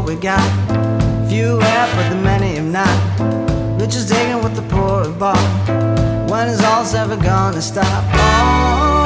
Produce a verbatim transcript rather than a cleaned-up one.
we got. Few have, but the many have not. Rich is taking what the poor have bought. When is all's ever gonna stop? Oh,